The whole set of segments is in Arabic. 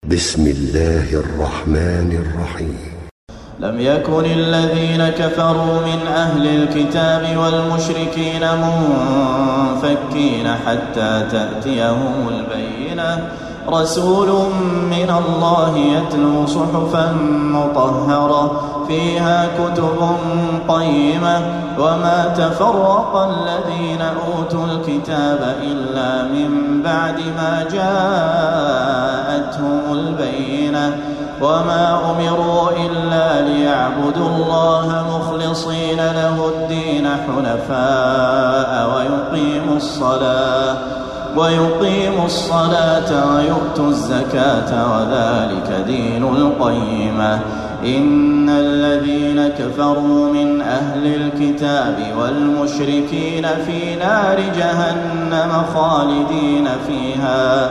بسم الله الرحمن الرحيم. لم يكن الذين كفروا من أهل الكتاب والمشركين منفكين حتى تأتيهم البينة، رسول من الله يتلو صحفا مطهرة فيها كتب قيمة، وما تفرق الذين أوتوا الكتاب إلا من بعد ما جاءتهم البينة، وما أمروا إلا ليعبدوا الله مخلصين له الدين حنفاء ويقيموا الصلاة ويؤتوا الزكاة وذلك دين القيمة. إن الذين كفروا من أهل الكتاب والمشركين في نار جهنم خالدين فيها،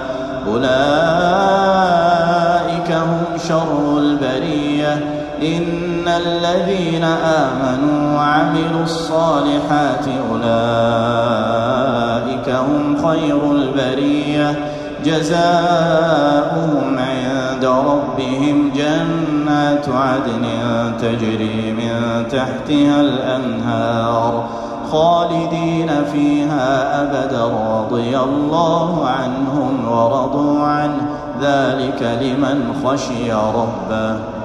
أولئك هم شر البرية. إن الذين آمنوا وعملوا الصالحات أولئك هم خير البرية، جزاؤهم عند ربهم جنات عدن تجري من تحتها الأنهار خالدين فيها أبدا، رضي الله عنهم ورضوا عنه، ذلك لمن خشي ربه.